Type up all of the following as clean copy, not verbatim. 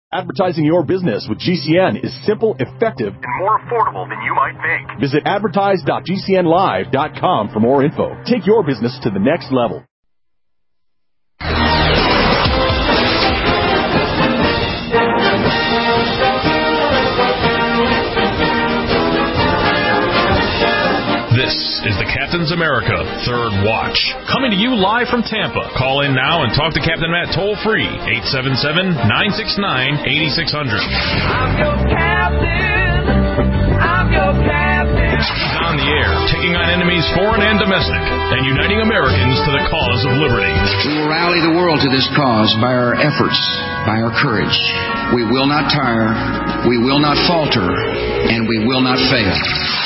Advertising your business with GCN is simple, effective, and more affordable than you might think. Visit advertise.gcnlive.com for more info. Take your business to the next level. This is the Captain's America Third Watch, coming to you live from Tampa. Call in now and talk to Captain Matt toll-free, 877-969-8600. I'm your captain. I'm your captain. He's on the air, taking on enemies foreign and domestic, and uniting Americans to the cause of liberty. We will rally the world to this cause by our efforts, by our courage. We will not tire, we will not falter, and we will not fail.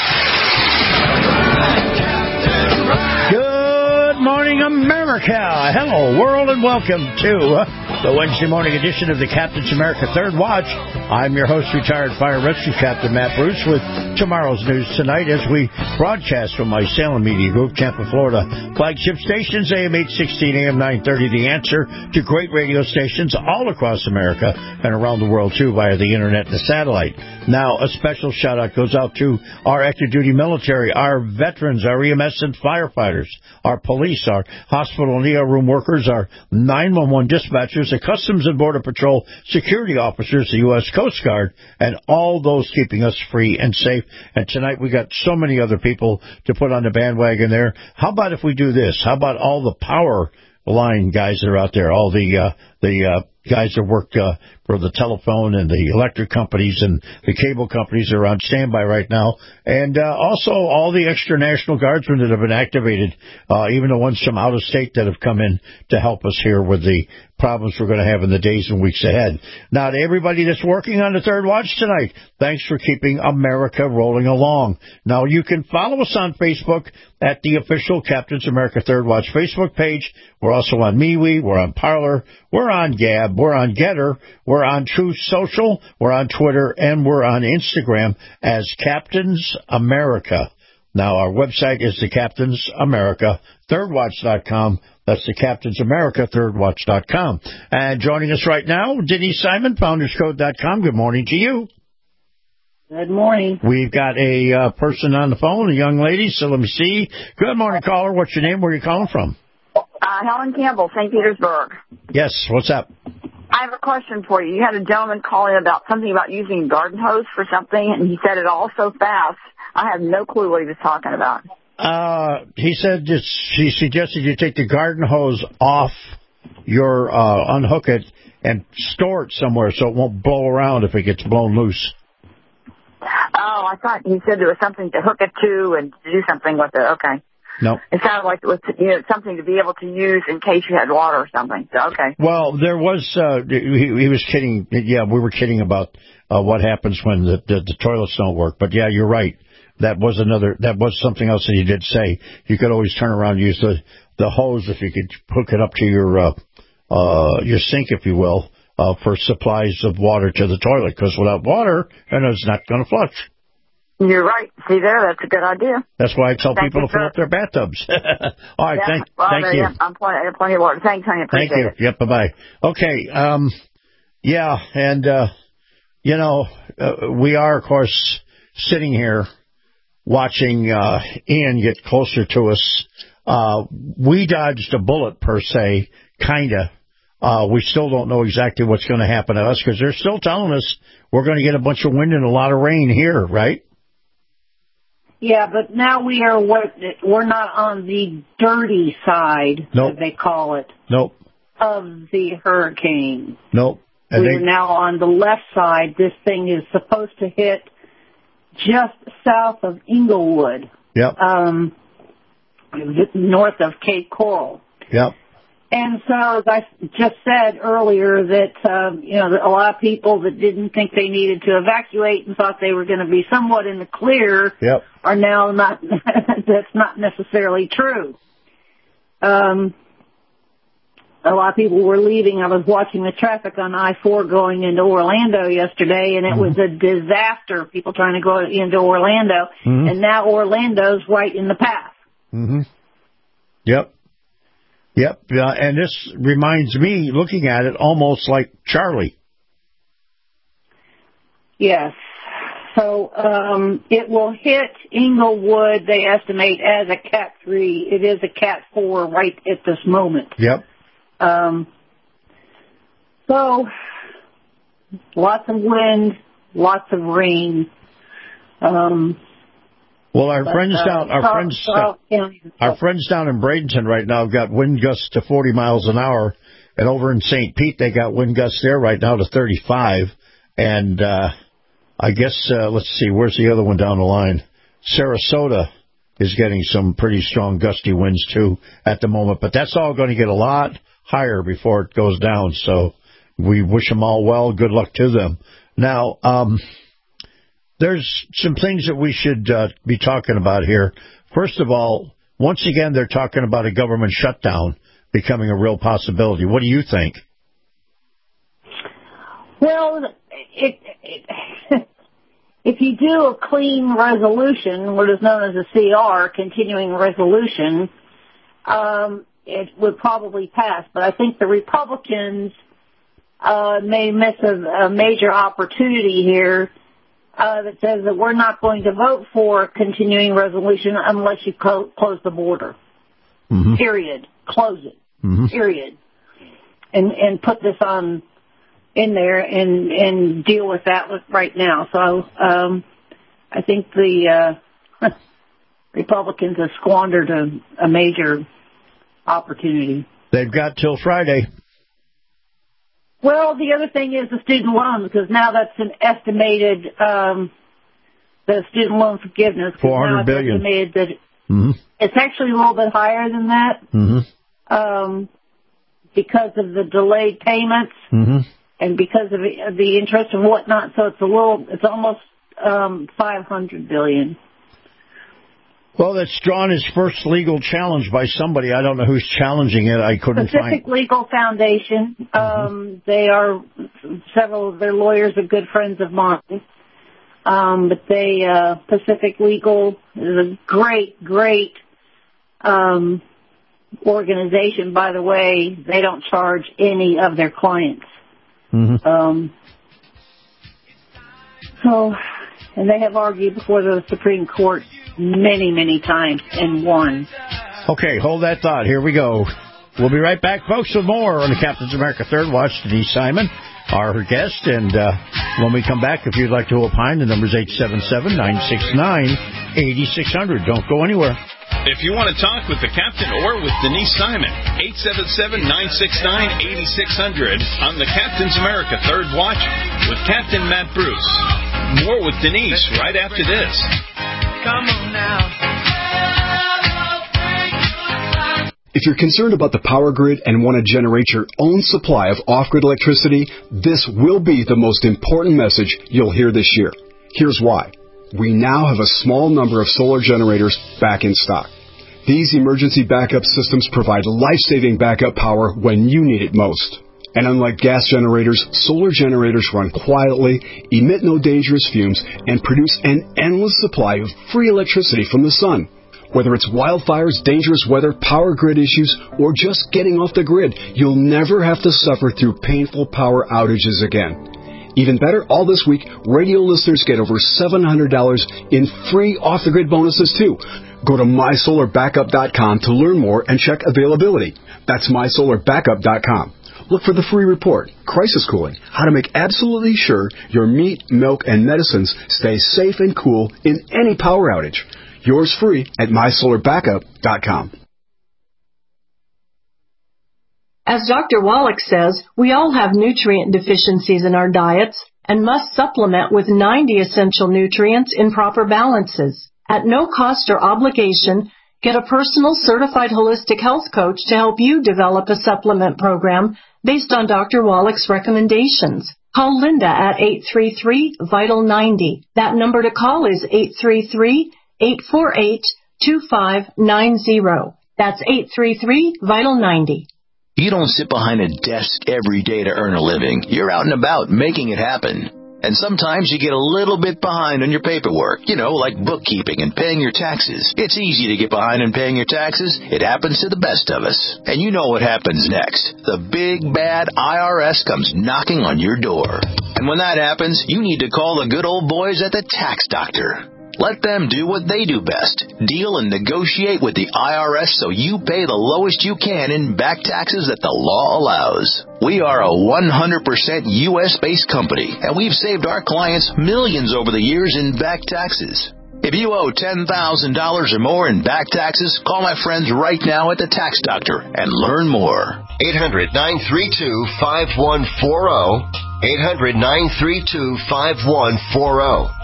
Good morning, America. Hello, world, and welcome to the Wednesday morning edition of the Captain's America Third Watch. I'm your host, retired fire rescue captain Matt Bruce, with tomorrow's news tonight as we broadcast from my Salem Media Group, Tampa, Florida. Flagship stations, AM 816, AM 930, The Answer, to great radio stations all across America and around the world, too, via the internet and the satellite. Now, a special shout-out goes out to our active-duty military, our veterans, our EMS and firefighters, our police, our hospital and ER room workers, our 911 dispatchers, the Customs and Border Patrol security officers, the U.S. Coast Guard, and all those keeping us free and safe. And tonight we got so many other people to put on the bandwagon there. How about if we do this? How about all the power line guys that are out there, all the guys that work for the telephone and the electric companies and the cable companies that are on standby right now, and also all the extra National Guardsmen that have been activated, even the ones from out of state that have come in to help us here with the problems we're going to have in the days and weeks ahead. Now, to everybody that's working on the Third Watch tonight, thanks for keeping America rolling along. Now, you can follow us on Facebook at the official Captain's America Third Watch Facebook page. We're also on MeWe, we're on Parler, we're on Gab, we're on Getter, we're on Truth Social, we're on Twitter, and we're on Instagram as Captain's America. Now, our website is the Captain's America ThirdWatch.com. That's the Captain's America ThirdWatch.com. And joining us right now, Denise Simon, FoundersCode.com. Good morning to you. Good morning. We've got a person on the phone, a young lady, so let me see. Good morning, caller. What's your name? Where are you calling from? Helen Campbell, St. Petersburg. Yes, what's up? I have a question for you. You had a gentleman calling about something about using a garden hose for something, and he said it all so fast. I have no clue what he was talking about. He said he suggested you take the garden hose off your, unhook it and store it somewhere so it won't blow around if it gets blown loose. Oh, I thought he said there was something to hook it to and to do something with it. Okay. No. It sounded like it was something to be able to use in case you had water or something. So, okay. Well, there was, he was kidding. Yeah, we were kidding about what happens when the toilets don't work. But, yeah, you're right. That was something else that he did say. You could always turn around and use the hose if you could hook it up to your sink, if you will, for supplies of water to the toilet. Because without water, it's not going to flush. You're right. See there, that's a good idea. That's why I tell people to fill up their bathtubs. All right, thank you. I'm plenty of water. Thanks, honey. Appreciate it. Thank you. Yep, bye-bye. Okay, yeah, and, we are, of course, sitting here watching Ian get closer to us. We dodged a bullet, per se, kind of. We still don't know exactly what's going to happen to us because they're still telling us we're going to get a bunch of wind and a lot of rain here, right? Yeah, but now we're not on the dirty side, nope. as they call it, nope. of the hurricane. Nope. We're now on the left side. This thing is supposed to hit just south of Inglewood. Yep. North of Cape Coral. Yep. And so, as I just said earlier, that, a lot of people that didn't think they needed to evacuate and thought they were going to be somewhat in the clear yep. are now not, that's not necessarily true. A lot of people were leaving. I was watching the traffic on I-4 going into Orlando yesterday, and it was a disaster, people trying to go into Orlando. Mm-hmm. And now Orlando's right in the path. Mm-hmm. Yep. Yep, and this reminds me, looking at it, almost like Charlie. Yes. So it will hit Inglewood, they estimate, as a Cat 3. It is a Cat 4 right at this moment. Yep. So lots of wind, lots of rain. Well, our friends down in Bradenton right now have got wind gusts to 40 miles an hour, and over in St. Pete they got wind gusts there right now to 35. And I guess let's see, where's the other one down the line? Sarasota is getting some pretty strong gusty winds too at the moment, but that's all going to get a lot higher before it goes down. So we wish them all well. Good luck to them. Now, there's some things that we should be talking about here. First of all, once again, they're talking about a government shutdown becoming a real possibility. What do you think? Well, if you do a clean resolution, what is known as a CR, continuing resolution, it would probably pass. But I think the Republicans may miss a major opportunity here that says that we're not going to vote for a continuing resolution unless you close the border. Mm-hmm. Period. Close it. Mm-hmm. Period. And put this in there and deal with that right now. So I think the Republicans have squandered a major opportunity. They've got till Friday. Well, the other thing is the student loan, because now that's an estimated, the student loan forgiveness. $400 billion. Estimated that mm-hmm. It's actually a little bit higher than that, mm-hmm. Because of the delayed payments mm-hmm. and because of the interest and whatnot. So it's almost $500 billion. Well, that's drawn his first legal challenge by somebody. I don't know who's challenging it. I couldn't find. Pacific Legal Foundation. They are, several of their lawyers are good friends of mine. But Pacific Legal is a great organization. By the way, they don't charge any of their clients. Mm-hmm. And they have argued before the Supreme Court many times and won. Okay, hold that thought. Here we go. We'll be right back, folks, with more on the Captain's America Third Watch. Denise Simon, our guest. And when we come back, if you'd like to opine, the number's 877-969-8600. Don't go anywhere. If you want to talk with the Captain or with Denise Simon, 877-969-8600 on the Captain's America Third Watch with Captain Matt Bruce. More with Denise right after this. Come on now. If you're concerned about the power grid and want to generate your own supply of off-grid electricity, this will be the most important message you'll hear this year. Here's why. We now have a small number of solar generators back in stock. These emergency backup systems provide life-saving backup power when you need it most. And unlike gas generators, solar generators run quietly, emit no dangerous fumes, and produce an endless supply of free electricity from the sun. Whether it's wildfires, dangerous weather, power grid issues, or just getting off the grid, you'll never have to suffer through painful power outages again. Even better, all this week, radio listeners get over $700 in free off-the-grid bonuses, too. Go to mysolarbackup.com to learn more and check availability. That's mysolarbackup.com. Look for the free report, Crisis Cooling, how to make absolutely sure your meat, milk, and medicines stay safe and cool in any power outage. Yours free at mysolarbackup.com. As Dr. Wallach says, we all have nutrient deficiencies in our diets and must supplement with 90 essential nutrients in proper balances. At no cost or obligation, get a personal certified holistic health coach to help you develop a supplement program based on Dr. Wallach's recommendations. Call Linda at 833-VITAL-90. That number to call is 833-848-2590. That's 833-VITAL-90. You don't sit behind a desk every day to earn a living. You're out and about making it happen. And sometimes you get a little bit behind on your paperwork, like bookkeeping and paying your taxes. It's easy to get behind on paying your taxes. It happens to the best of us. And you know what happens next. The big, bad IRS comes knocking on your door. And when that happens, you need to call the good old boys at the Tax Doctor. Let them do what they do best. Deal and negotiate with the IRS so you pay the lowest you can in back taxes that the law allows. We are a 100% U.S.-based company, and we've saved our clients millions over the years in back taxes. If you owe $10,000 or more in back taxes, call my friends right now at the Tax Doctor and learn more. 800-932-5140. 800-932-5140.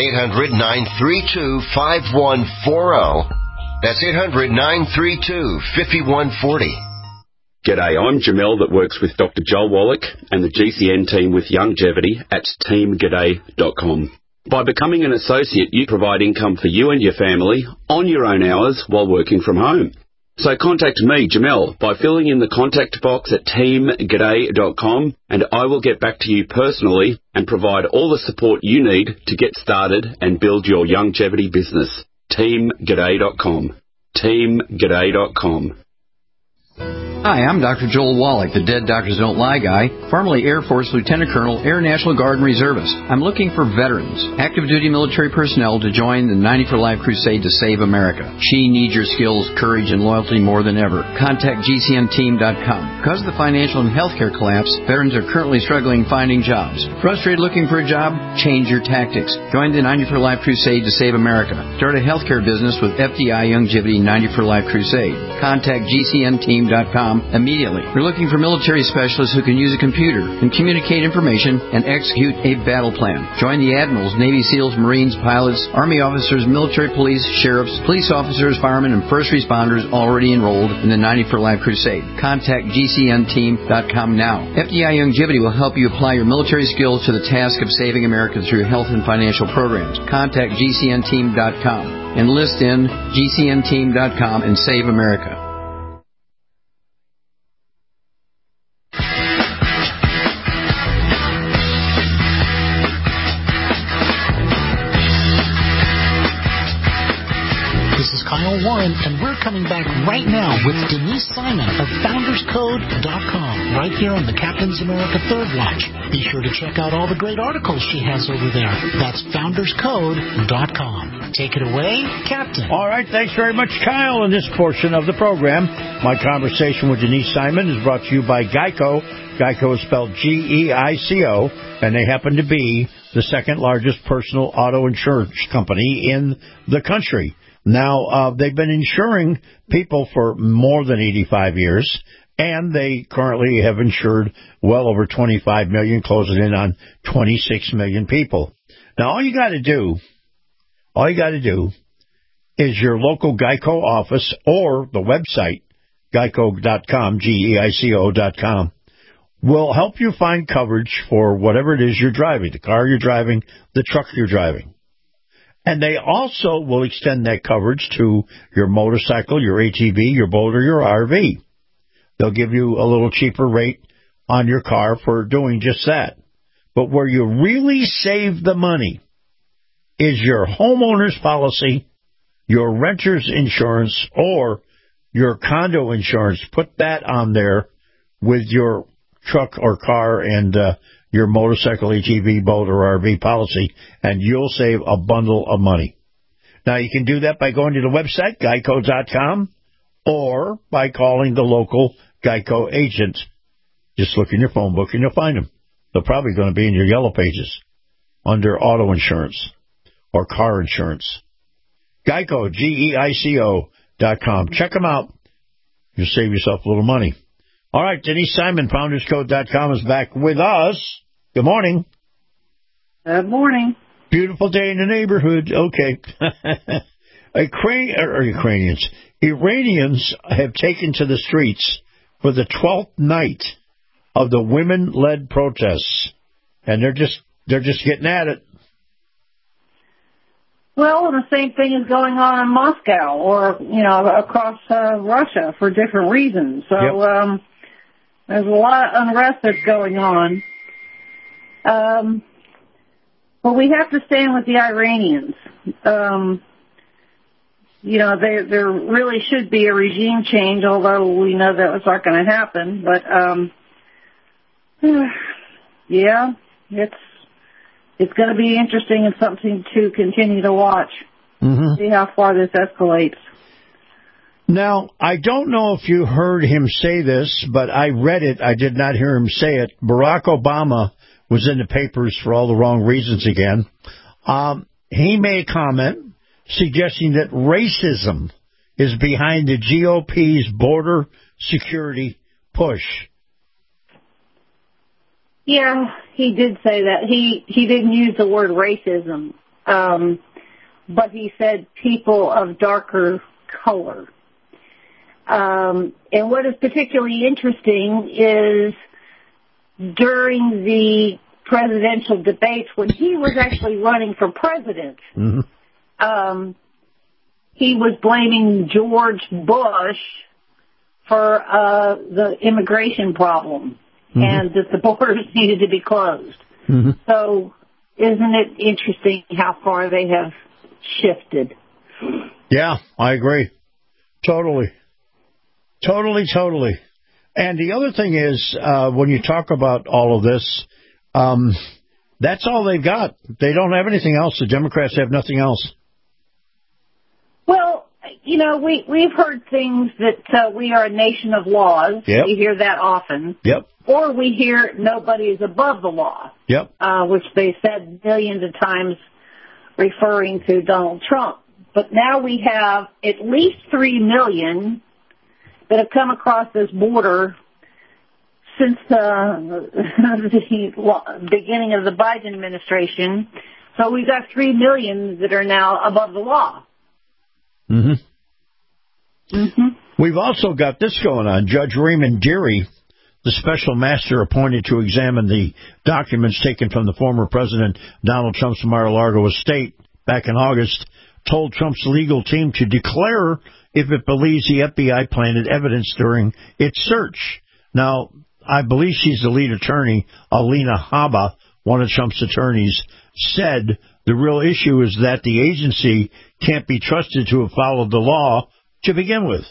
800-932-5140. That's 800-932-5140. G'day, I'm Jamel that works with Dr. Joel Wallach and the GCN team with Longevity at teamg'day.com. By becoming an associate, you provide income for you and your family on your own hours while working from home. So contact me, Jamel, by filling in the contact box at teamg'day.com, and I will get back to you personally and provide all the support you need to get started and build your longevity business. teamg'day.com. teamg'day.com. Hi, I'm Dr. Joel Wallach, the Dead Doctors Don't Lie guy, formerly Air Force Lieutenant Colonel, Air National Guard and Reservist. I'm looking for veterans, active duty military personnel to join the 90 for Life crusade to save America. She needs your skills, courage, and loyalty more than ever. Contact GCNteam.com. Because of the financial and healthcare collapse, veterans are currently struggling finding jobs. Frustrated looking for a job? Change your tactics. Join the 90 for Life crusade to save America. Start a healthcare business with FDI Longevity 90 for Life crusade. Contact GCNteam.com immediately. We're looking for military specialists who can use a computer and communicate information and execute a battle plan. Join the admirals, Navy SEALs, Marines, pilots, Army officers, military police, sheriffs, police officers, firemen, and first responders already enrolled in the 90 for Life crusade. Contact GCNteam.com now. FDI Longevity will help you apply your military skills to the task of saving America through health and financial programs. Contact GCNteam.com. Enlist in GCNteam.com and save America. Kyle Warren, and we're coming back right now with Denise Simon of FoundersCode.com right here on the Captain's America Third Watch. Be sure to check out all the great articles she has over there. That's FoundersCode.com. Take it away, Captain. All right, thanks very much, Kyle. In this portion of the program, my conversation with Denise Simon is brought to you by Geico. Geico is spelled G-E-I-C-O, and they happen to be the second largest personal auto insurance company in the country. Now, they've been insuring people for more than 85 years, and they currently have insured well over 25 million, closing in on 26 million people. Now, all you got to do is your local Geico office or the website, geico.com, Geico.com, will help you find coverage for whatever it is you're driving, the car you're driving, the truck you're driving. And they also will extend that coverage to your motorcycle, your ATV, your boat, or your RV. They'll give you a little cheaper rate on your car for doing just that. But where you really save the money is your homeowner's policy, your renter's insurance, or your condo insurance. Put that on there with your truck or car and your motorcycle, ATV, boat, or RV policy, and you'll save a bundle of money. Now, you can do that by going to the website, geico.com, or by calling the local Geico agent. Just look in your phone book and you'll find them. They're probably going to be in your yellow pages under auto insurance or car insurance. Geico, Geico.com. Check them out. You'll save yourself a little money. All right, Denise Simon, FoundersCode.com, is back with us. Good morning. Good morning. Beautiful day in the neighborhood. Okay. Iranians have taken to the streets for the 12th night of the women-led protests, and they're just getting at it. Well, the same thing is going on in Moscow or, across Russia for different reasons. So, yep. There's a lot of unrest that's going on. Well, we have to stand with the Iranians. There really should be a regime change, although we know that's not going to happen. But, yeah, it's going to be interesting and something to continue to watch. See how far this escalates. Now, I don't know if you heard him say this, but I read it. I did not hear him say it. Barack Obama was in the papers for all the wrong reasons again. He made a comment suggesting that racism is behind the GOP's border security push. Yeah, he did say that. He didn't use the word racism, but he said people of darker color. And what is particularly interesting is during the presidential debates, when he was actually running for president, he was blaming George Bush for the immigration problem and that the borders needed to be closed. So isn't it interesting how far they have shifted? Yeah, I agree. Totally. And the other thing is, when you talk about all of this, that's all they've got. They don't have anything else. The Democrats have nothing else. Well, we've heard things that we are a nation of laws. Yep. We hear that often. Yep. Or we hear nobody is above the law. Yep. Which they said millions of times referring to Donald Trump. But now we have at least 3 million that have come across this border since the beginning of the Biden administration. So we've got 3 million that are now above the law. We've also got this going on. Judge Raymond Dearie, the special master appointed to examine the documents taken from the former President Donald Trump's Mar-a-Lago estate back in August, told Trump's legal team to declare if it believes the FBI planted evidence during its search. Now, I believe she's the lead attorney, Alina Habba, one of Trump's attorneys, said the real issue is that the agency can't be trusted to have followed the law to begin with.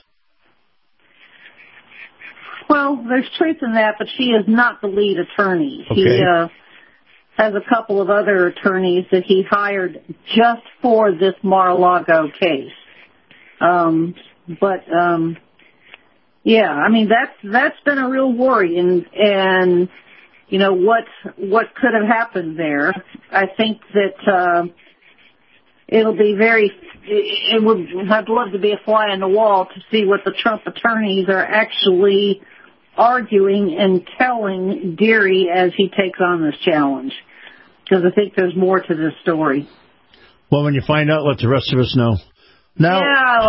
Well, there's truth in that, but she is not the lead attorney. Okay. He has a couple of other attorneys that he hired just for this Mar-a-Lago case. Yeah, I mean, that's been a real worry, and what could have happened there. I think that I'd love to be a fly on the wall to see what the Trump attorneys are actually arguing and telling Dearie as he takes on this challenge, because I think there's more to this story. Well, when you find out, let the rest of us know. Now,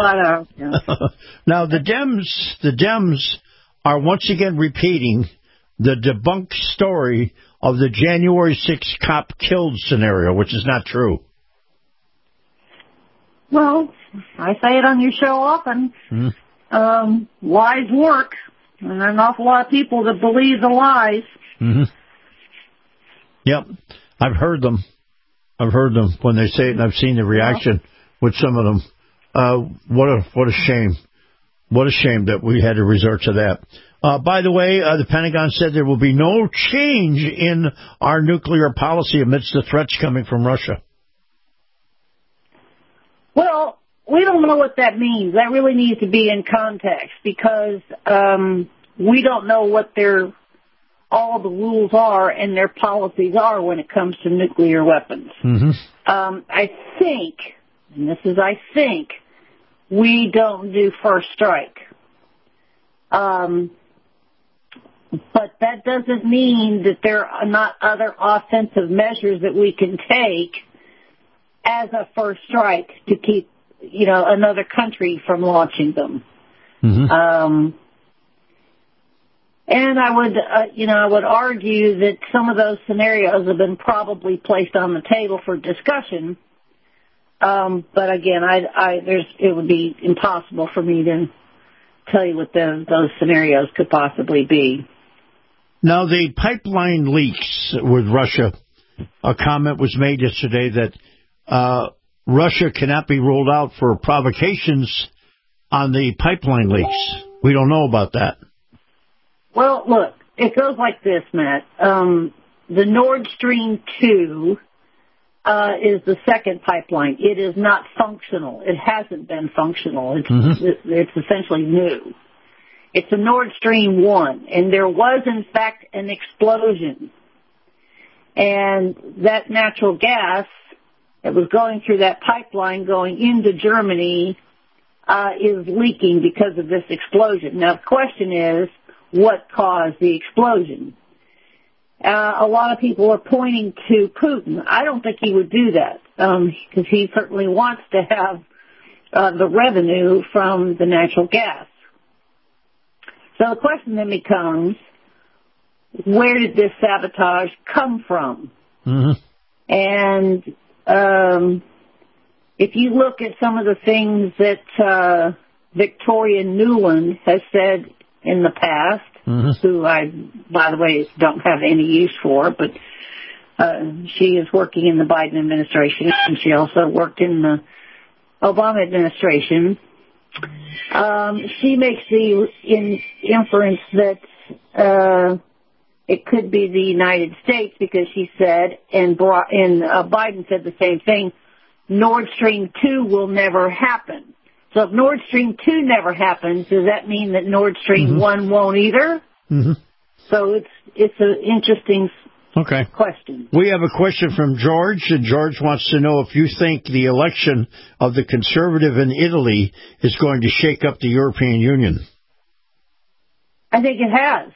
now the Dems are once again repeating the debunked story of the January 6th cop killed scenario, which is not true. Well, I say it on your show often. Lies work, and there are an awful lot of people that believe the lies. Yep, I've heard them when they say it, and I've seen the reaction with some of them. What a shame. What a shame that we had to resort to that. By the way, the Pentagon said there will be no change in our nuclear policy amidst the threats coming from Russia. Well, we don't know what that means. That really needs to be in context, because we don't know what all the rules are and their policies are when it comes to nuclear weapons. I think, and this is I think, we don't do first strike. But that doesn't mean that there are not other offensive measures that we can take as a first strike to keep, another country from launching them. And I would argue that some of those scenarios have been probably placed on the table for discussion. But again, it would be impossible for me to tell you what those scenarios could possibly be. Now, the pipeline leaks with Russia a comment was made yesterday that Russia cannot be ruled out for provocations on the pipeline leaks. We don't know about that. Well, look, it goes like this, Matt. The Nord Stream 2 is the second pipeline. It is not functional. It hasn't been functional. It's essentially new. It's a Nord Stream 1, and there was, in fact, an explosion. And that natural gas that was going through that pipeline going into Germany is leaking because of this explosion. Now, the question is, what caused the explosion? A lot of people are pointing to Putin. I don't think he would do that because he certainly wants to have the revenue from the natural gas. So the question then becomes, where did this sabotage come from? And if you look at some of the things that Victoria Nuland has said in the past, who I, by the way, don't have any use for, but she is working in the Biden administration, and she also worked in the Obama administration. She makes the inference that it could be the United States because she said, and Biden said the same thing, Nord Stream 2 will never happen. So if Nord Stream 2 never happens, does that mean that Nord Stream 1 won't either? So it's an interesting question. We have a question from George, and George wants to know if you think the election of the conservative in Italy is going to shake up the European Union. I think it has.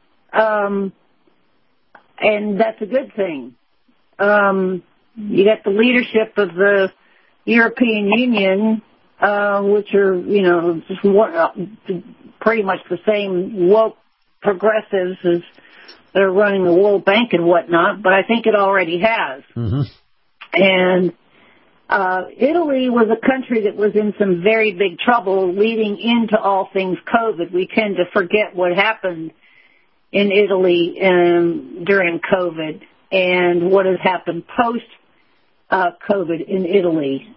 And that's a good thing. You got the leadership of the European Union, which are, just pretty much the same woke progressives as they're running the World Bank and whatnot, but I think it already has. And Italy was a country that was in some very big trouble leading into all things COVID. We tend to forget what happened in Italy during COVID and what has happened post-COVID in Italy.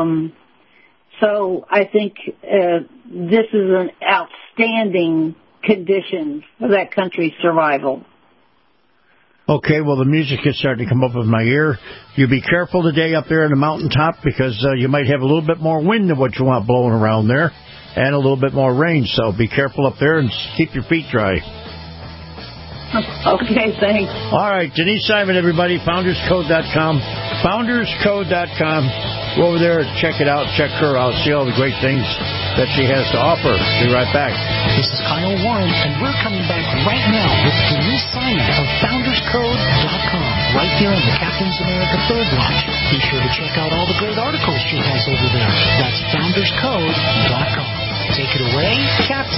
So I think this is an outstanding condition for that country's survival. Okay, well, the music is starting to come up with my ear. You be careful today up there in the mountaintop because you might have a little bit more wind than what you want blowing around there and a little bit more rain. So be careful up there and keep your feet dry. Okay, thanks. All right, Denise Simon, everybody, founderscode.com. Founderscode.com. Go over there and check it out, check her out, see all the great things that she has to offer. Be right back. This is Kyle Warren, and we're coming back right now with Denise Simon of founderscode.com, right here on the Captain's America Third Watch. Be sure to check out all the great articles she has over there. That's founderscode.com. Take it away, Captain.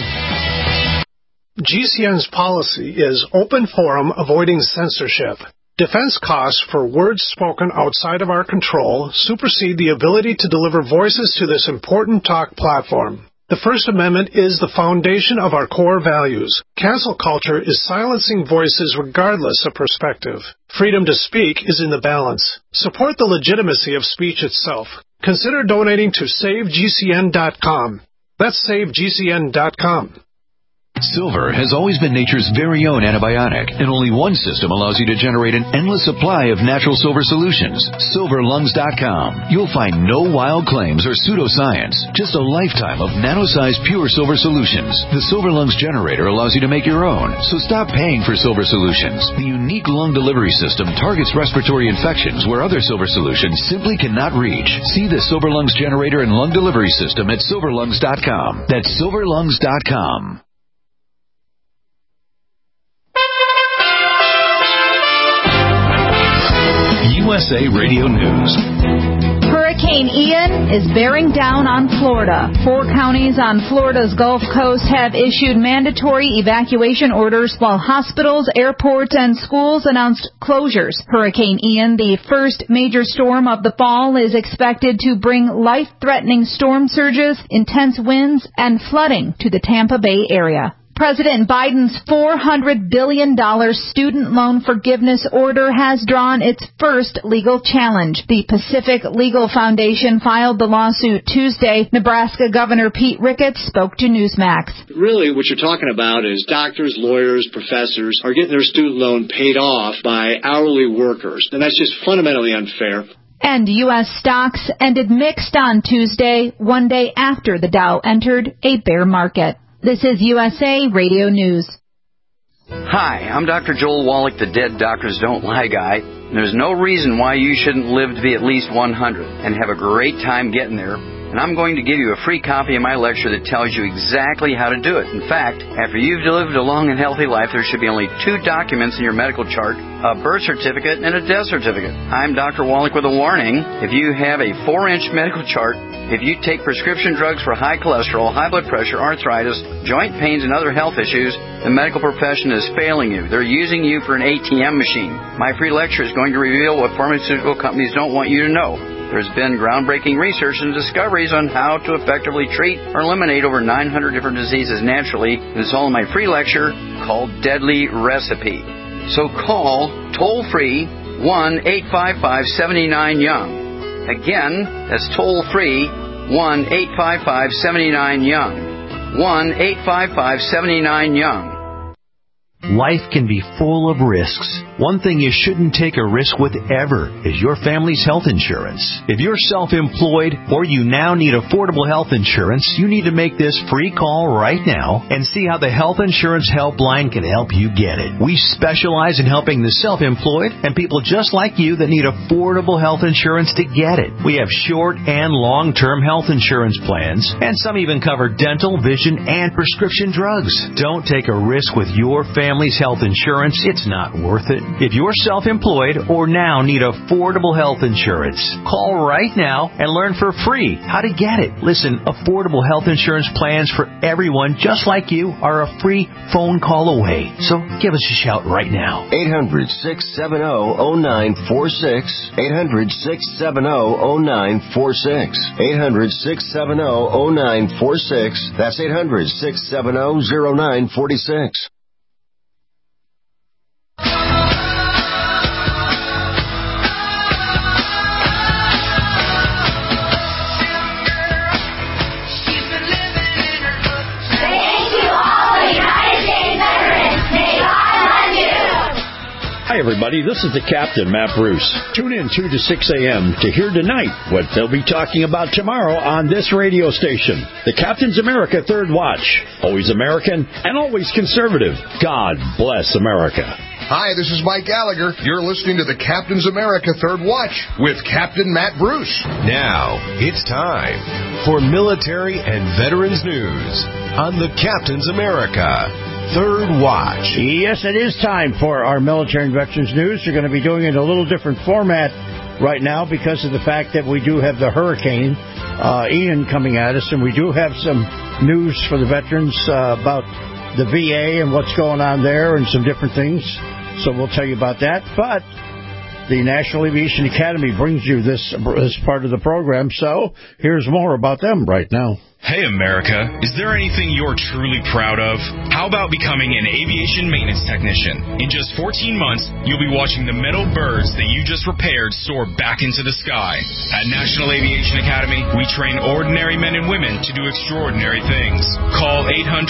GCN's policy is open forum avoiding censorship. Defense costs for words spoken outside of our control supersede the ability to deliver voices to this important talk platform. The First Amendment is the foundation of our core values. Cancel culture is silencing voices regardless of perspective. Freedom to speak is in the balance. Support the legitimacy of speech itself. Consider donating to SaveGCN.com. That's SaveGCN.com. Silver has always been nature's very own antibiotic, and only one system allows you to generate an endless supply of natural silver solutions. SilverLungs.com. You'll find no wild claims or pseudoscience, just a lifetime of nano-sized pure silver solutions. The Silver Lungs generator allows you to make your own, so stop paying for silver solutions. The unique lung delivery system targets respiratory infections where other silver solutions simply cannot reach. See the Silver Lungs generator and lung delivery system at SilverLungs.com. That's SilverLungs.com. USA Radio News. Hurricane Ian is bearing down on Florida. 4 counties on Florida's Gulf Coast have issued mandatory evacuation orders while hospitals, airports, and schools announced closures. Hurricane Ian, the first major storm of the fall, is expected to bring life-threatening storm surges, intense winds, and flooding to the Tampa Bay area. President Biden's $400 billion student loan forgiveness order has drawn its first legal challenge. The Pacific Legal Foundation filed the lawsuit Tuesday. Nebraska Governor Pete Ricketts spoke to Newsmax. Really, what you're talking about is doctors, lawyers, professors are getting their student loan paid off by hourly workers, and that's just fundamentally unfair. And U.S. stocks ended mixed on Tuesday, one day after the Dow entered a bear market. This is USA Radio News. Hi, I'm Dr. Joel Wallach, the Dead Doctors Don't Lie guy. There's no reason why you shouldn't live to be at least 100 and have a great time getting there. And I'm going to give you a free copy of my lecture that tells you exactly how to do it. In fact, after you've lived a long and healthy life, there should be only 2 documents in your medical chart, a birth certificate and a death certificate. I'm Dr. Wallach with a warning. If you have a 4-inch medical chart, if you take prescription drugs for high cholesterol, high blood pressure, arthritis, joint pains, and other health issues, the medical profession is failing you. They're using you for an ATM machine. My free lecture is going to reveal what pharmaceutical companies don't want you to know. There's been groundbreaking research and discoveries on how to effectively treat or eliminate over 900 different diseases naturally. It's all in my free lecture called Deadly Recipe. So call toll-free 1-855-79-YOUNG. Again, that's toll-free 1-855-79-YOUNG. 1-855-79-YOUNG. Life can be full of risks. One thing you shouldn't take a risk with ever is your family's health insurance. If you're self-employed or you now need affordable health insurance, you need to make this free call right now and see how the Health Insurance Helpline can help you get it. We specialize in helping the self-employed and people just like you that need affordable health insurance to get it. We have short and long-term health insurance plans, and some even cover dental, vision, and prescription drugs. Don't take a risk with your family's health insurance. It's not worth it. If you're self-employed or now need affordable health insurance, call right now and learn for free how to get it. Listen, affordable health insurance plans for everyone just like you are a free phone call away. So give us a shout right now. 800-670-0946. 800-670-0946. 800-670-0946. That's 800-670-0946. Hi, everybody. This is the Captain, Matt Bruce. Tune in 2 to 6 a.m. to hear tonight what they'll be talking about tomorrow on this radio station. The Captain's America Third Watch. Always American and always conservative. God bless America. Hi, this is Mike Gallagher. You're listening to the Captain's America Third Watch with Captain Matt Bruce. Now, it's time for military and veterans news on the Captain's America Third Watch. Yes, it is time for our military and veterans news. We're going to be doing it in a little different format right now because of the fact that we do have the hurricane, Ian, coming at us, and we do have some news for the veterans about the VA and what's going on there and some different things. So we'll tell you about that. But the National Aviation Academy brings you this part of the program, so here's more about them right now. Hey, America, is there anything you're truly proud of? How about becoming an aviation maintenance technician? In just 14 months, you'll be watching the metal birds that you just repaired soar back into the sky. At National Aviation Academy, we train ordinary men and women to do extraordinary things. Call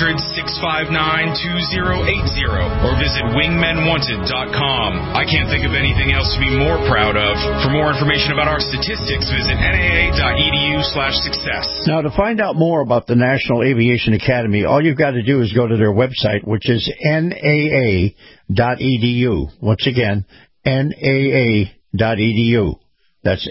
800-659-2080 or visit wingmenwanted.com. I can't think of anything else to be more proud of. For more information about our statistics, visit naa.edu/success. Now, to find out more about the National Aviation Academy, all you've got to do is go to their website, which is naa.edu. Once again, naa.edu. That's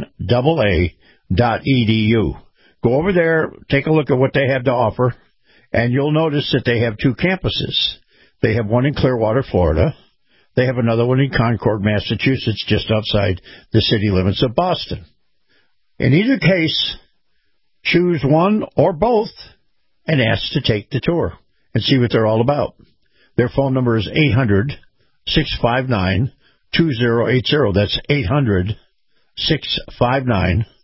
NAA.edu. Go over there, take a look at what they have to offer, and you'll notice that they have 2 campuses. They have one in Clearwater, Florida. They have another one in Concord, Massachusetts, just outside the city limits of Boston. In either case, choose one or both and ask to take the tour and see what they're all about. Their phone number is 800-659-2080. That's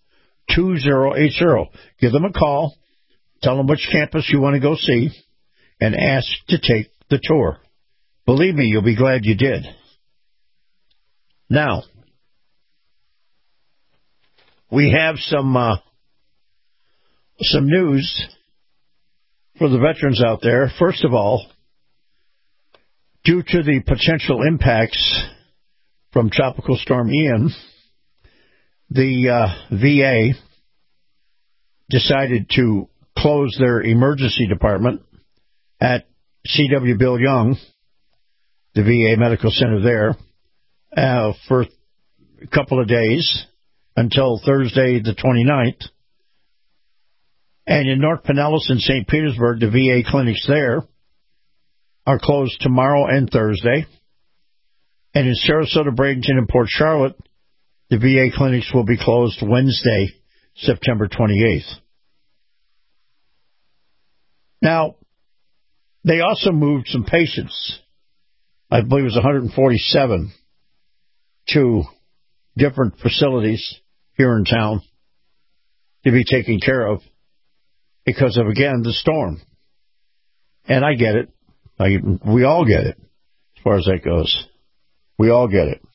800-659-2080. Give them a call. Tell them which campus you want to go see. and asked to take the tour. Believe me, you'll be glad you did. Now, we have some news for the veterans out there. First of all, due to the potential impacts from Tropical Storm Ian, the VA decided to close their emergency department at C.W. Bill Young, the VA Medical Center there, for a couple of days until Thursday the 29th. And in North Pinellas and St. Petersburg, the VA clinics there are closed tomorrow and Thursday. And in Sarasota, Bradenton, and Port Charlotte, the VA clinics will be closed Wednesday, September 28th. Now, they also moved some patients, I believe it was 147, to different facilities here in town to be taken care of because of, again, the storm. And I get it. We all get it, as far as that goes. We all get it.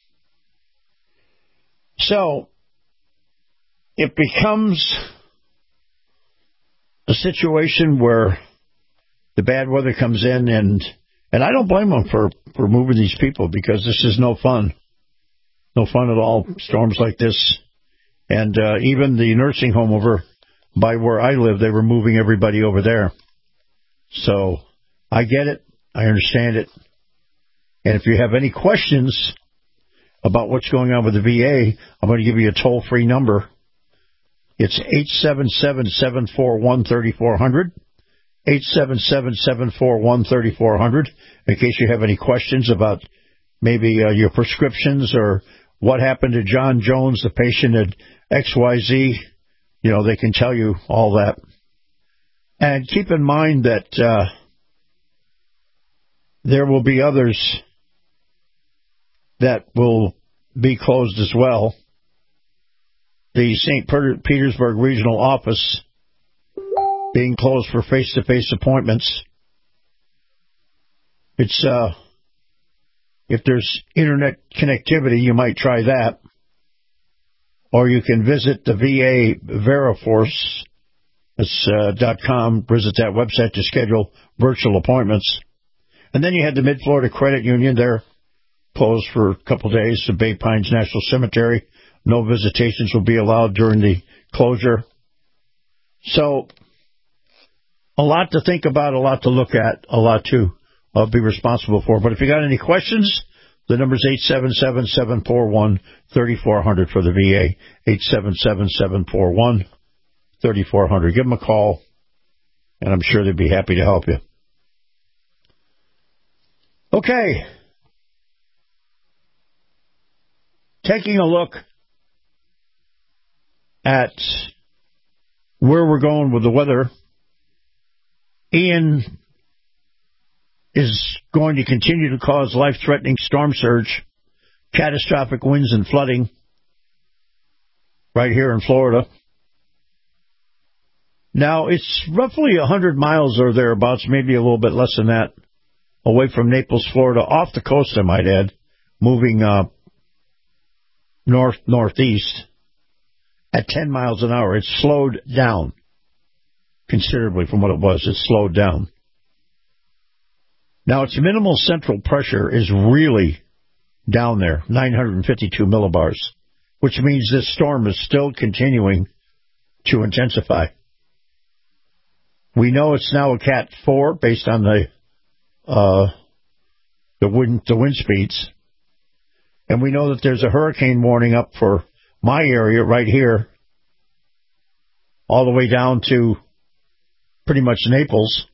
So, it becomes a situation where the bad weather comes in, and I don't blame them for moving these people, because this is no fun. No fun at all, storms like this. And even the nursing home over by where I live, they were moving everybody over there. So, I get it. I understand it. And if you have any questions about what's going on with the VA, I'm going to give you a toll-free number. It's 877-741-3400. 877-741-3400. In case you have any questions about maybe your prescriptions or what happened to John Jones, the patient at XYZ, they can tell you all that. And keep in mind that there will be others that will be closed as well. The St. Petersburg Regional Office being closed for face-to-face appointments. It's if there's internet connectivity, you might try that. Or you can visit the VA VeriForce. It's .com. Visit that website to schedule virtual appointments. And then you had the Mid-Florida Credit Union. They're closed for a couple of days. The Bay Pines National Cemetery. No visitations will be allowed during the closure. So, a lot to think about, a lot to look at, a lot to be responsible for. But if you got any questions, the number is 877-741-3400 for the VA. 877-741-3400. Give them a call, and I'm sure they'd be happy to help you. Okay. Taking a look at where we're going with the weather, Ian is going to continue to cause life-threatening storm surge, catastrophic winds and flooding right here in Florida. Now, it's roughly 100 miles or thereabouts, maybe a little bit less than that, away from Naples, Florida, off the coast, I might add, moving northeast at 10 miles an hour. It's slowed down considerably from what it was. It's slowed down. Now, its minimal central pressure is really down there, 952 millibars, which means this storm is still continuing to intensify. We know it's now a Cat 4 based on the wind speeds. And we know that there's a hurricane warning up for my area right here, all the way down to pretty much Naples.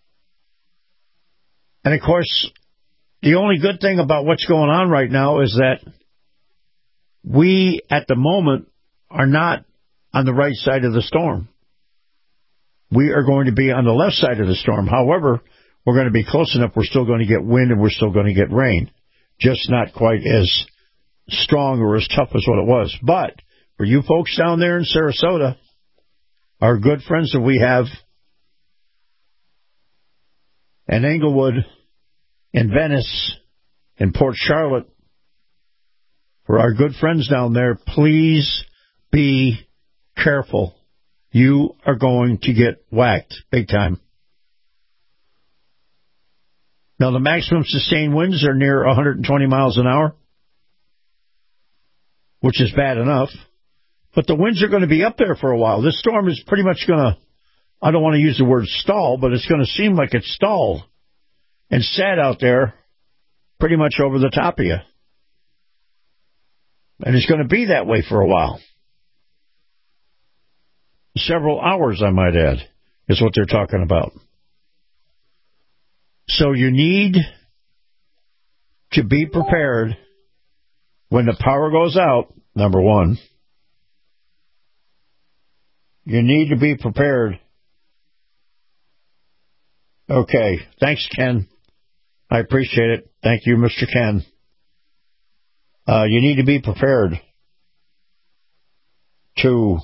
And, of course, the only good thing about what's going on right now is that we, at the moment, are not on the right side of the storm. We are going to be on the left side of the storm. However, we're going to be close enough. We're still going to get wind and we're still going to get rain. Just not quite as strong or as tough as what it was. But for you folks down there in Sarasota, our good friends that we have and Englewood, in Venice, in Port Charlotte. For our good friends down there, please be careful. You are going to get whacked big time. Now, the maximum sustained winds are near 120 miles an hour, which is bad enough. But the winds are going to be up there for a while. This storm is pretty much going to, I don't want to use the word stall, but it's going to seem like it's stalled and sat out there pretty much over the top of you. And it's going to be that way for a while. Several hours, I might add, is what they're talking about. So you need to be prepared when the power goes out, number one. You need to be prepared. Okay. Thanks, Ken. I appreciate it. Thank you, Mr. Ken. You need to be prepared to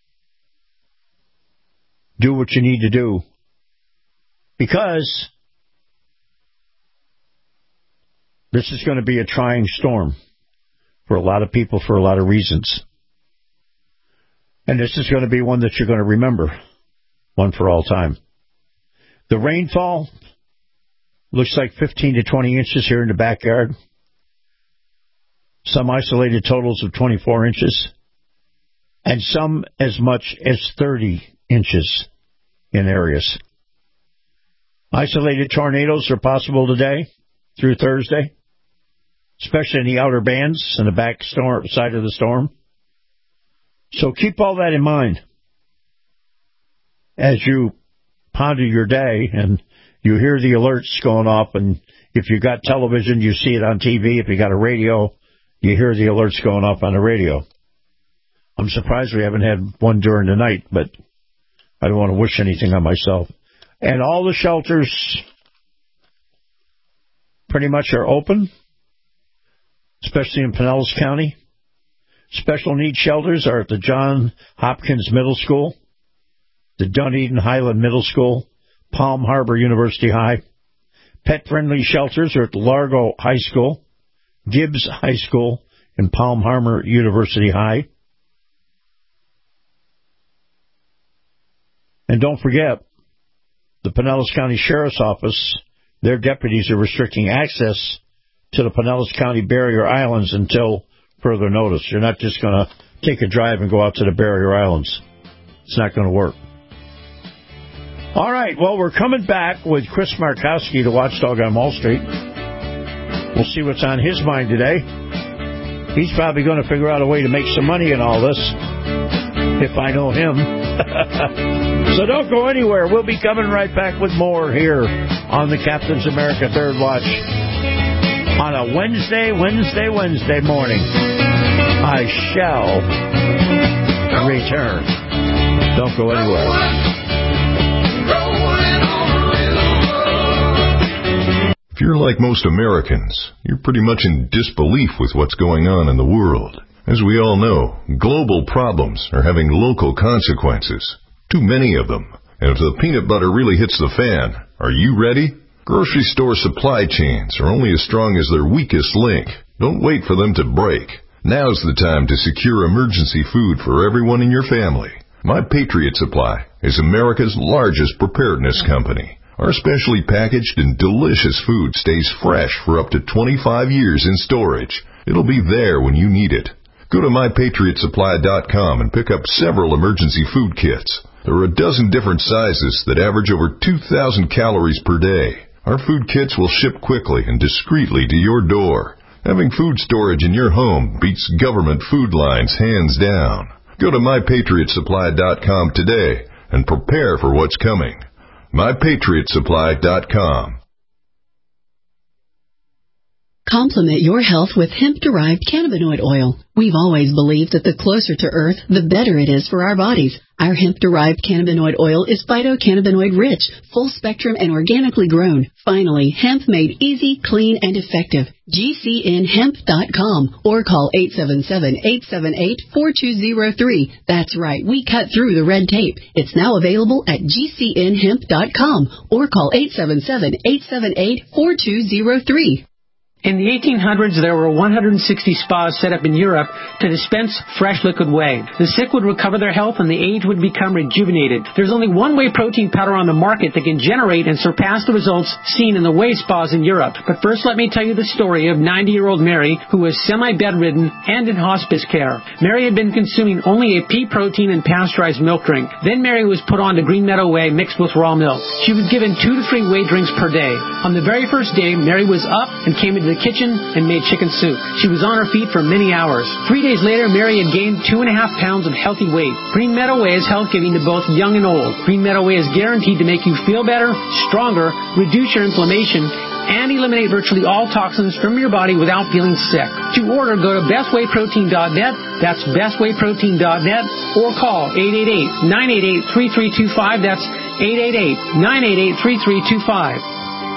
do what you need to do, because this is going to be a trying storm for a lot of people for a lot of reasons. And this is going to be one that you're going to remember, one for all time. The rainfall looks like 15 to 20 inches here in the backyard. Some isolated totals of 24 inches. And some as much as 30 inches in areas. Isolated tornadoes are possible today through Thursday, especially in the outer bands and the back side of the storm. So keep all that in mind as you ponder your day and you hear the alerts going off. And if you got television, you see it on TV. If you got a radio, you hear the alerts going off on the radio. I'm surprised we haven't had one during the night, but I don't want to wish anything on myself. And all the shelters pretty much are open, especially in Pinellas County. Special needs shelters are at the John Hopkins Middle School, the Dunedin Highland Middle School, Palm Harbor University High. Pet-friendly shelters are at the Largo High School, Gibbs High School, and Palm Harbor University High. And don't forget, the Pinellas County Sheriff's Office, their deputies are restricting access to the Pinellas County barrier islands until further notice. You're not just going to take a drive and go out to the barrier islands. It's not going to work. All right, well, we're coming back with Chris Markowski, the watchdog on Wall Street. We'll see what's on his mind today. He's probably going to figure out a way to make some money in all this, if I know him. So don't go anywhere. We'll be coming right back with more here on the Captain's America Third Watch on a Wednesday morning. I shall return. Don't go anywhere. If you're like most Americans, you're pretty much in disbelief with what's going on in the world. As we all know, global problems are having local consequences. Too many of them. And if the peanut butter really hits the fan, are you ready? Grocery store supply chains are only as strong as their weakest link. Don't wait for them to break. Now's the time to secure emergency food for everyone in your family. My Patriot Supply is America's largest preparedness company. Our specially packaged and delicious food stays fresh for up to 25 years in storage. It'll be there when you need it. Go to MyPatriotSupply.com and pick up several emergency food kits. There are a dozen different sizes that average over 2,000 calories per day. Our food kits will ship quickly and discreetly to your door. Having food storage in your home beats government food lines hands down. Go to MyPatriotSupply.com today and prepare for what's coming. MyPatriotSupply.com. Complement your health with hemp-derived cannabinoid oil. We've always believed that the closer to Earth, the better it is for our bodies. Our hemp-derived cannabinoid oil is phytocannabinoid-rich, full-spectrum, and organically grown. Finally, hemp made easy, clean, and effective. GCNhemp.com or call 877-878-4203. That's right, we cut through the red tape. It's now available at GCNhemp.com or call 877-878-4203. In the 1800s, there were 160 spas set up in Europe to dispense fresh liquid whey. The sick would recover their health and the aged would become rejuvenated. There's only one whey protein powder on the market that can generate and surpass the results seen in the whey spas in Europe. But first, let me tell you the story of 90-year-old Mary, who was semi-bedridden and in hospice care. Mary had been consuming only a pea protein and pasteurized milk drink. Then Mary was put on to Green Meadow Whey mixed with raw milk. She was given 2 to 3 whey drinks per day. On the very first day, Mary was up and came into the kitchen and made chicken soup. She was on her feet for many hours. 3 days later, Mary had gained 2.5 pounds of healthy weight. Green Meadow Whey is health-giving to both young and old. Green Meadow Whey is guaranteed to make you feel better, stronger, reduce your inflammation, and eliminate virtually all toxins from your body without feeling sick. To order, go to bestwayprotein.net. That's bestwayprotein.net or call 888-988-3325. That's 888-988-3325.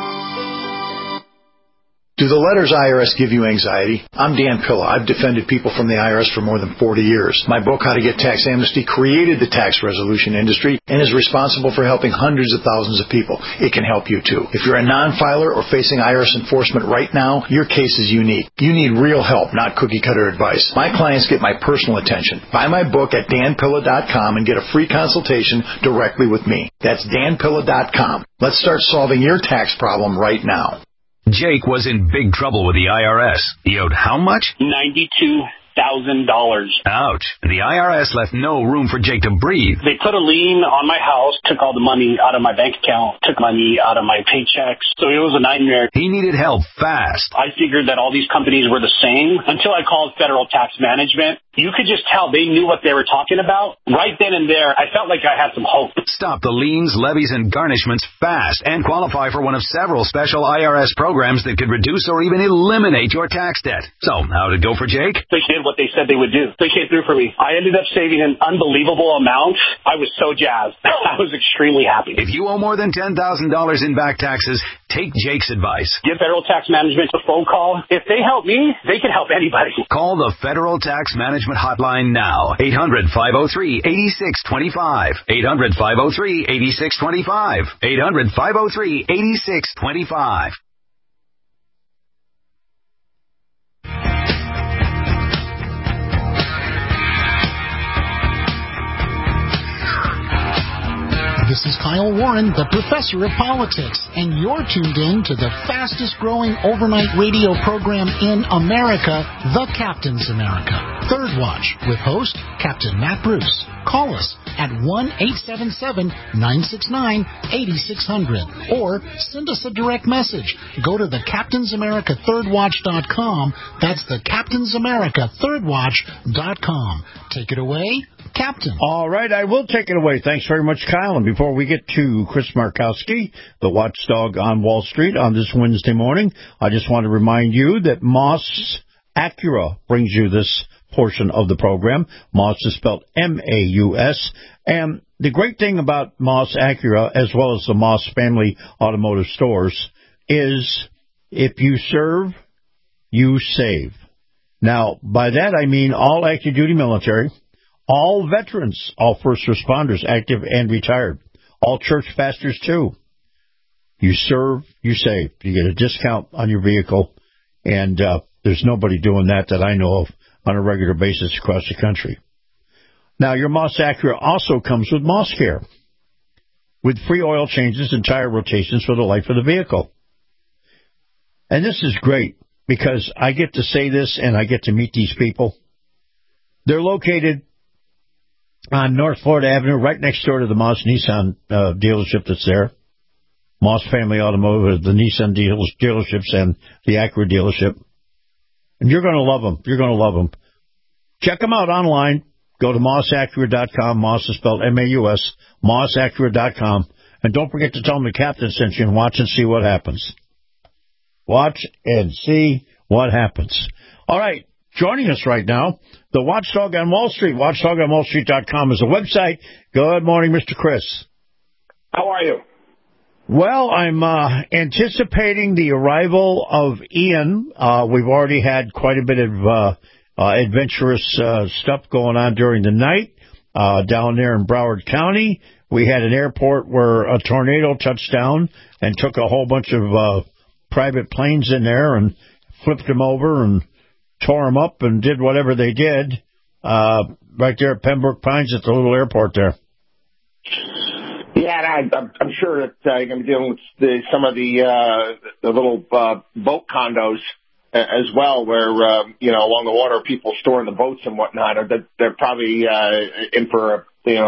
Do the letters IRS give you anxiety? I'm Dan Pilla. I've defended people from the IRS for more than 40 years. My book, How to Get Tax Amnesty, created the tax resolution industry and is responsible for helping hundreds of thousands of people. It can help you, too. If you're a non-filer or facing IRS enforcement right now, your case is unique. You need real help, not cookie-cutter advice. My clients get my personal attention. Buy my book at danpilla.com and get a free consultation directly with me. That's danpilla.com. Let's start solving your tax problem right now. Jake was in big trouble with the IRS. He owed how much? $92,000. Ouch. The IRS left no room for Jake to breathe. They put a lien on my house, took all the money out of my bank account, took money out of my paychecks. So it was a nightmare. He needed help fast. I figured that all these companies were the same until I called Federal Tax Management. You could just tell they knew what they were talking about. Right then and there, I felt like I had some hope. Stop the liens, levies, and garnishments fast and qualify for one of several special IRS programs that could reduce or even eliminate your tax debt. So, how'd it go for Jake? They did what they said they would do. They came through for me. I ended up saving an unbelievable amount. I was so jazzed. I was extremely happy. If you owe more than $10,000 in back taxes, take Jake's advice. Give Federal Tax Management a phone call. If they help me, they can help anybody. Call the Federal Tax Management hotline now. 800-503-8625. 800-503-8625. 800-503-8625. This is Kyle Warren, the professor of politics, and you're tuned in to the fastest-growing overnight radio program in America, The Captain's America. Third Watch, with host Captain Matt Bruce. Call us at 1-877-969-8600 or send us a direct message. Go to thecaptainsamericathirdwatch.com. That's thecaptainsamericathirdwatch.com. Take it away, Captain. All right, I will take it away. Thanks very much, Kyle. And before we get to Chris Markowski, the watchdog on Wall Street on this Wednesday morning, I just want to remind you that Moss Acura brings you this portion of the program. Moss is spelled M-A-U-S. And the great thing about Moss Acura, as well as the Moss family automotive stores, is if you serve, you save. Now, by that I mean all active duty military, all veterans, all first responders, active and retired, all church pastors too. You serve, you save. You get a discount on your vehicle, and there's nobody doing that I know of on a regular basis across the country. Now, your Moss Acura also comes with Moss Care, with free oil changes and tire rotations for the life of the vehicle. And this is great because I get to say this and I get to meet these people. They're located on North Florida Avenue, right next door to the Moss Nissan dealership that's there. Moss Family Automotive, the Nissan dealerships and the Acura dealership. And you're going to love them. You're going to love them. Check them out online. Go to mossacura.com. Moss is spelled M-A-U-S. mossacura.com. And don't forget to tell them the captain sent you and watch and see what happens. Watch and see what happens. All right, joining us right now, the Watchdog on Wall Street. WatchdogOnWallStreet.com is a website. Good morning, Mr. Chris. How are you? Well, I'm anticipating the arrival of Ian. We've already had quite a bit of adventurous stuff going on during the night down there in Broward County. We had an airport where a tornado touched down and took a whole bunch of private planes in there and flipped them over and tore them up and did whatever they did right there at Pembroke Pines at the little airport there. Yeah, and I'm sure that you're going to be dealing with some of the little boat condos as well, where along the water, people storing the boats and whatnot. They're probably in for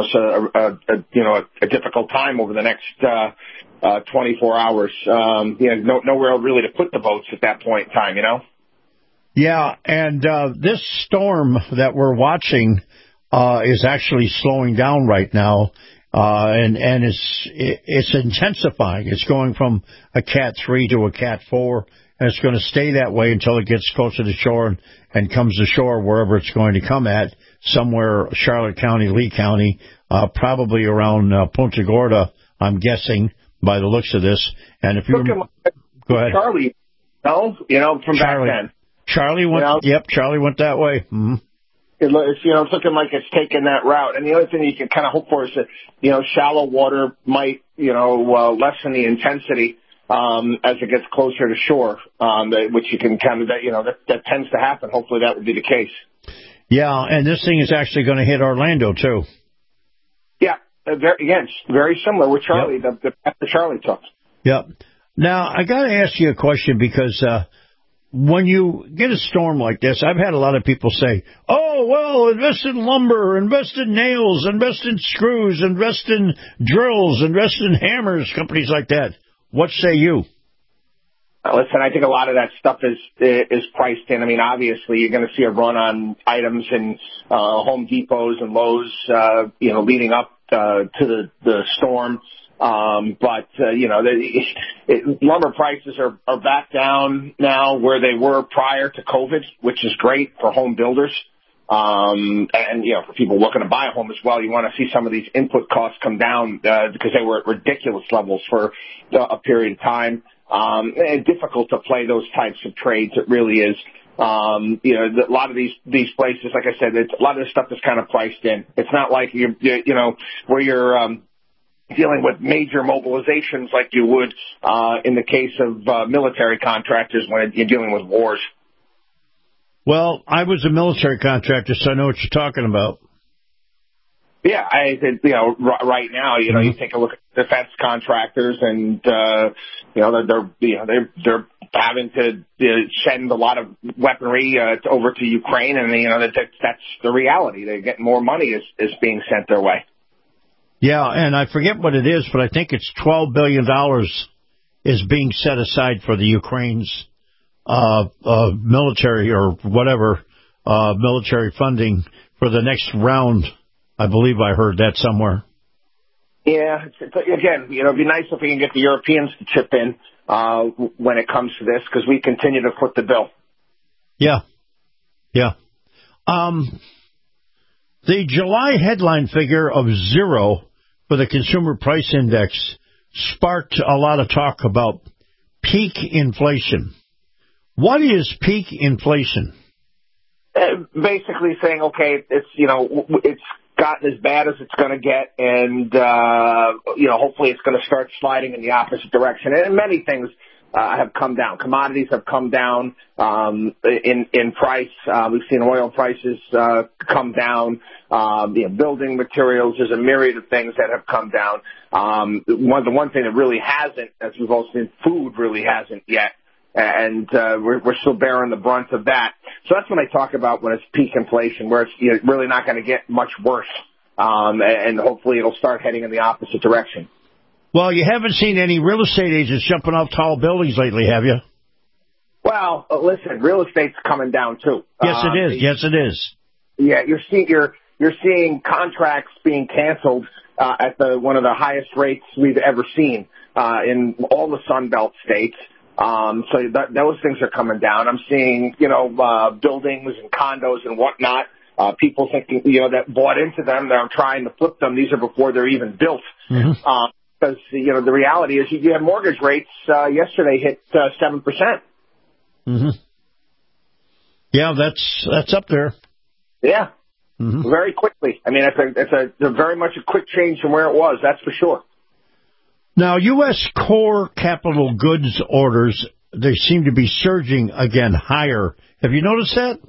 a difficult time over the next 24 hours. Nowhere really to put the boats at that point in time. Yeah, and this storm that we're watching is actually slowing down right now. And it's intensifying. It's going from a Cat 3 to a Cat 4, and it's going to stay that way until it gets closer to shore and comes to shore wherever it's going to come at, somewhere Charlotte County, Lee County, probably around Punta Gorda, I'm guessing, by the looks of this. And if you go ahead, Charlie, from back then. Charlie went. Yep, Charlie went that way. Mm-hmm. It's looking like it's taking that route. And the other thing you can kind of hope for is that, shallow water might, lessen the intensity, as it gets closer to shore, which you can kind of, that tends to happen. Hopefully that would be the case. Yeah. And this thing is actually going to hit Orlando too. Yeah. Very similar with Charlie, yep. the path that Charlie took. Yep. Now I got to ask you a question because, when you get a storm like this, I've had a lot of people say, oh, well, invest in lumber, invest in nails, invest in screws, invest in drills, invest in hammers, companies like that. What say you? Listen, I think a lot of that stuff is priced in. I mean, obviously, you're going to see a run on items in Home Depots and Lowe's, leading up to the storm. Lumber prices are back down now where they were prior to COVID, which is great for home builders. For people looking to buy a home as well, you want to see some of these input costs come down, because they were at ridiculous levels for a period of time. And difficult to play those types of trades. It really is. A lot of these places, like I said, a lot of this stuff is kind of priced in. It's not like where you're, dealing with major mobilizations like you would in the case of military contractors when you're dealing with wars. Well, I was a military contractor, so I know what you're talking about. Yeah, right now, you take a look at defense contractors, and they're having to send a lot of weaponry over to Ukraine, and that's the reality. They're getting more money is being sent their way. Yeah, and I forget what it is, but I think it's $12 billion is being set aside for the Ukraine's military or whatever military funding for the next round. I believe I heard that somewhere. Yeah, again, it'd be nice if we can get the Europeans to chip in when it comes to this, because we continue to foot the bill. Yeah. The July headline figure of 0 for the Consumer Price Index sparked a lot of talk about peak inflation. What is peak inflation? Basically saying, okay, it's gotten as bad as it's going to get, and hopefully it's going to start sliding in the opposite direction. And many things have come down. Commodities have come down in price. We've seen oil prices come down. Building materials. There's a myriad of things that have come down. The one thing that really hasn't, as we've all seen, food really hasn't yet. And we're still bearing the brunt of that. So that's when I talk about when it's peak inflation, where it's really not going to get much worse. And hopefully it'll start heading in the opposite direction. Well, you haven't seen any real estate agents jumping off tall buildings lately, have you? Well, listen, real estate's coming down too. Yes, it is. Yes, it is. Yeah, you're seeing contracts being canceled at one of the highest rates we've ever seen in all the Sun Belt states. So those things are coming down. I'm seeing, buildings and condos and whatnot. People thinking, that bought into them, they're trying to flip them. These are before they're even built. Mm-hmm. Because, the reality is you have mortgage rates, yesterday hit 7%. Mm-hmm. Yeah, that's up there. Yeah. Mm-hmm. Very quickly. I mean, it's a very much a quick change from where it was. That's for sure. Now, U.S. core capital goods orders, they seem to be surging again higher. Have you noticed that?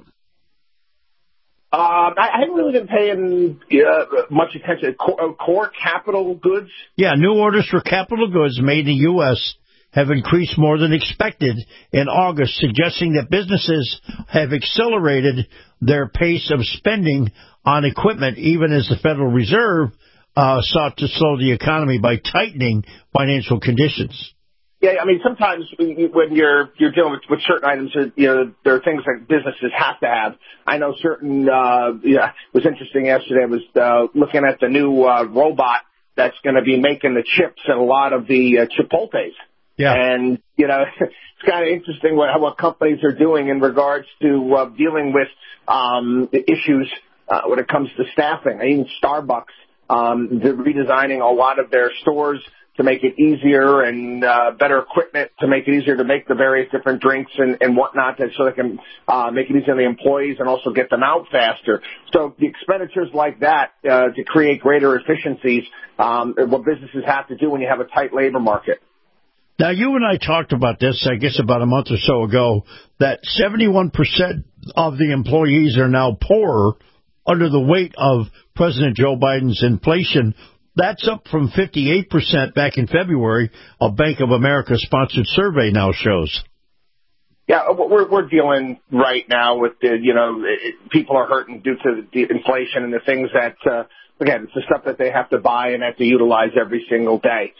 I haven't really been paying much attention to core capital goods. Yeah, new orders for capital goods made in the U.S. have increased more than expected in August, suggesting that businesses have accelerated their pace of spending on equipment, even as the Federal Reserve sought to slow the economy by tightening financial conditions. Yeah, I mean, sometimes when you're dealing with certain items, there are things that businesses have to have. I know certain, it was interesting yesterday. I was looking at the new robot that's going to be making the chips in a lot of the Chipotles. Yeah. And, it's kind of interesting what companies are doing in regards to dealing with issues when it comes to staffing. Even Starbucks, they're redesigning a lot of their stores to make it easier and better equipment to make it easier to make the various different drinks and whatnot, so they can make it easier on the employees and also get them out faster. So the expenditures like that to create greater efficiencies, what businesses have to do when you have a tight labor market. Now, you and I talked about this, I guess, about a month or so ago, that 71% of the employees are now poorer under the weight of President Joe Biden's inflation. That's up from 58% back in February, a Bank of America-sponsored survey now shows. Yeah, we're dealing right now with people are hurting due to the inflation and the things that, again, it's the stuff that they have to buy and have to utilize every single day.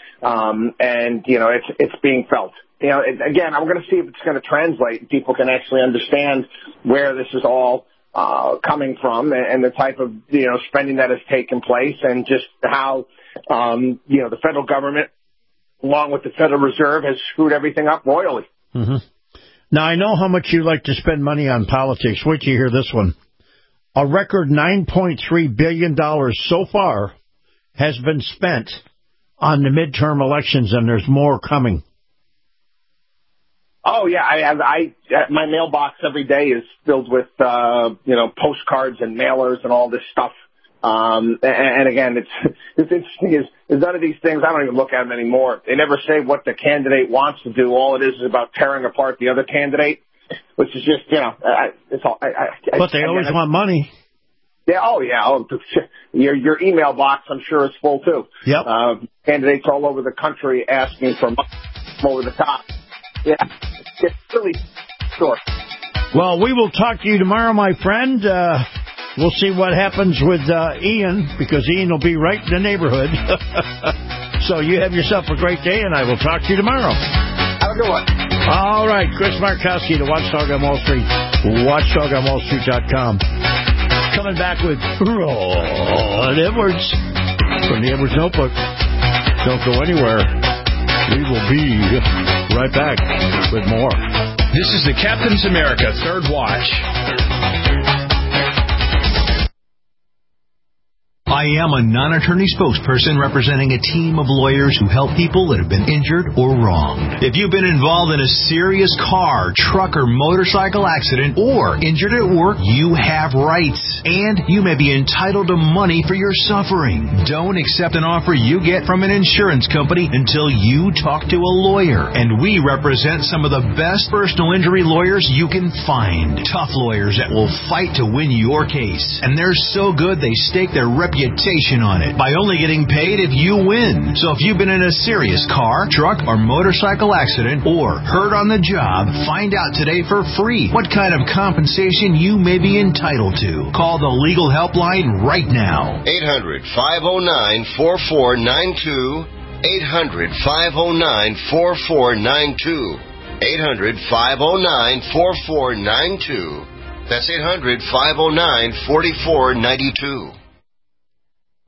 It's being felt. Again, I'm going to see if it's going to translate and people can actually understand where this is all coming from and the type of, spending that has taken place and just how, the federal government, along with the Federal Reserve, has screwed everything up royally. Mm-hmm. Now, I know how much you like to spend money on politics. Wait till you hear this one. A record $9.3 billion so far has been spent on the midterm elections, and there's more coming. Oh, yeah. My mailbox every day is filled with, postcards and mailers and all this stuff. And again, it's interesting is none of these things, I don't even look at them anymore. They never say what the candidate wants to do. All it is about tearing apart the other candidate, which is just, it's all. But they always want money. Yeah. Oh, yeah. Oh, your email box, I'm sure, is full too. Yep. Candidates all over the country asking for money from over the top. Yeah. It's really short. Well, we will talk to you tomorrow, my friend. We'll see what happens with Ian, because Ian will be right in the neighborhood. So you have yourself a great day, and I will talk to you tomorrow. Have a good one. All right, Chris Markowski, the Watchdog on Wall Street, watchdogonwallstreet.com. Coming back with Ron Edwards from the Edwards Notebook. Don't go anywhere. We will be right back with more. This is the Captain's America Third Watch. I am a non-attorney spokesperson representing a team of lawyers who help people that have been injured or wronged. If you've been involved in a serious car, truck, or motorcycle accident or injured at work, you have rights, and you may be entitled to money for your suffering. Don't accept an offer you get from an insurance company until you talk to a lawyer. And we represent some of the best personal injury lawyers you can find. Tough lawyers that will fight to win your case. And they're so good they stake their reputation on it by only getting paid if you win. So if you've been in a serious car, truck, or motorcycle accident or hurt on the job, find out today for free what kind of compensation you may be entitled to. Call the legal helpline right now. 800-509-4492. 800-509-4492. 800-509-4492. That's 800-509-4492.